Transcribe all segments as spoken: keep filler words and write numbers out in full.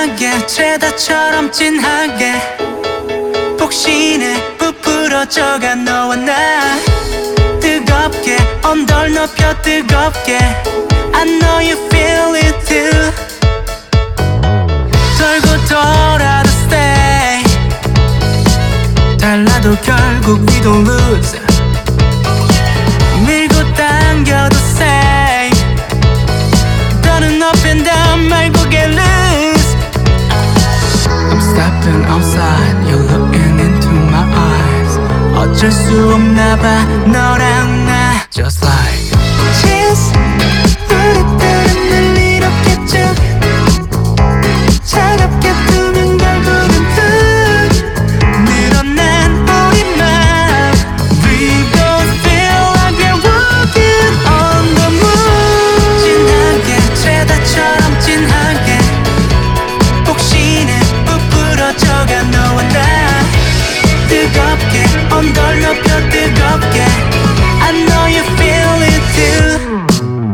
진하게 최다처럼 진하게 폭신해 부풀어져가 너와 나 뜨겁게 언덜 높여 뜨겁게 I know you feel it too 돌고 돌아도 stay 달라도 결국 we don't lose 밀고 당겨도 say 더는 up and down 말고 get loose I'm stepping outside you're looking into my eyes 어쩔 수 없나 봐 너랑 나 Just like Cheers 우리들은 늘 이렇게 쭉 차갑게 두면 결국은 뚝 늘어난 우리만 We both feel like we're walking on the moon 진하게 최다처럼 진하게 폭신해 부풀어져가 너와 나 뜨겁게 언덜 높여 뜨겁게 I know you feel it too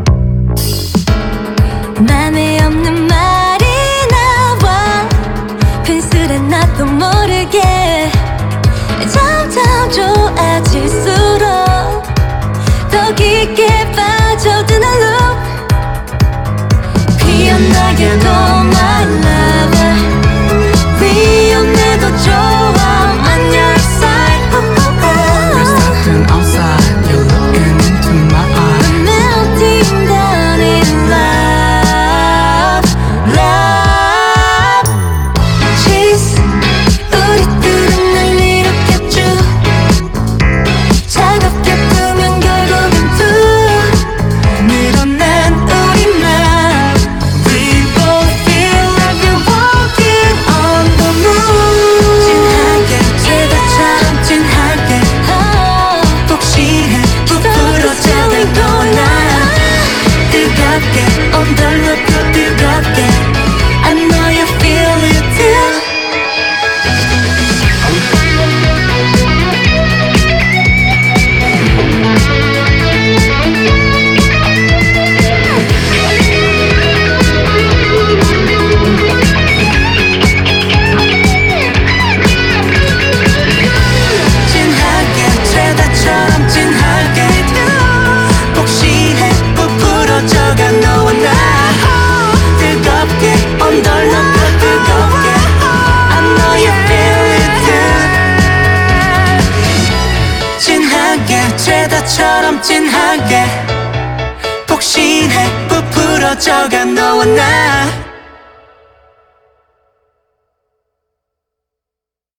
맘에 없는 말이 나와 펜슬에 나도 모르게 점점 좋아질수록 더 깊게 빠져드는 loop 피어나게도 my lover 위험해도 좋아 on your side We're stepping outside you're looking into my eyes We're melting down in love love Cheese 우리들은 늘 이렇게 쭉 차갑게 두면 결국은 뚝 늘어난 우리만 We both feel like we're walking on the moon 진하게 최다처럼 진하게 폭신해 부풀어져가 너와 나 뜨겁게 언덜 높여 뜨겁게 I know you feel it too 진하게 최다처럼 진하게 폭신해 부풀어져가 너와 나 뜨겁게 언덜 높여 뜨겁게 I know you feel it too 진하게 최다처럼 진하게 폭신해 부풀어져가 너와 나